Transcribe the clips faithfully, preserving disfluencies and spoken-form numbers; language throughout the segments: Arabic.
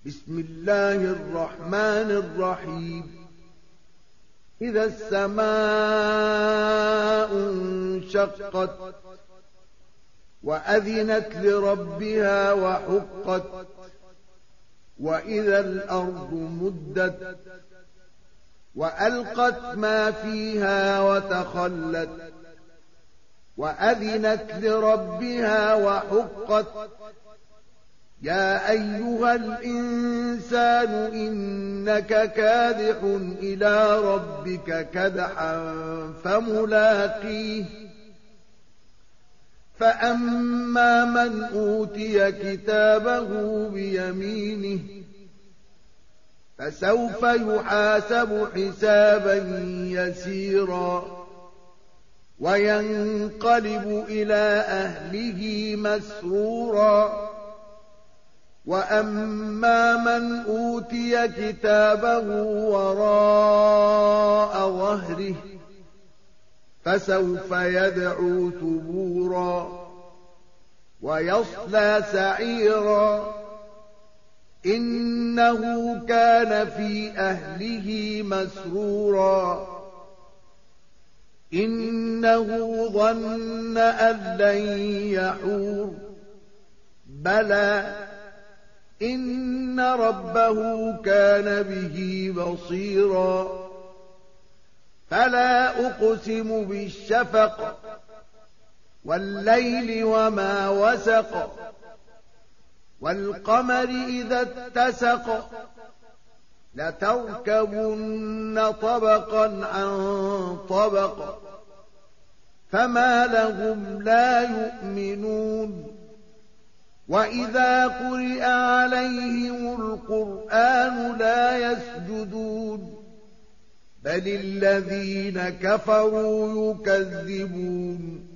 بسم الله الرحمن الرحيم إذا السماء انشقت وأذنت لربها وحقت وإذا الأرض مدت وألقت ما فيها وتخلت وأذنت لربها وحقت يا أيها الإنسان إنك كادح إلى ربك كدحا فملاقيه فأما من أوتي كتابه بيمينه فسوف يحاسب حسابا يسيرا وينقلب إلى أهله مسرورا وأما من أوتي كتابه وراء ظهره فسوف يدعو ثبورا ويصلى سعيرا إنه كان في أهله مسرورا إنه ظن أن لن يحور بلى إن ربه كان به بصيرا فلا أقسم بالشفق والليل وما وسق والقمر إذا اتسق لتركبن طبقا عن طبق فما لهم لا يؤمنون وإذا قرئ عليهم القرآن لا يسجدون بل الذين كفروا يكذبون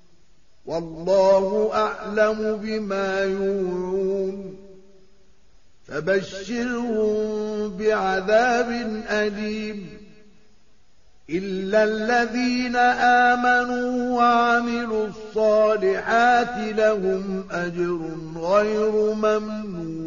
والله أعلم بما يوعون فبشرهم بعذاب أليم إلا الذين آمنوا وعملوا الصالحات لهم أجر غير ممنون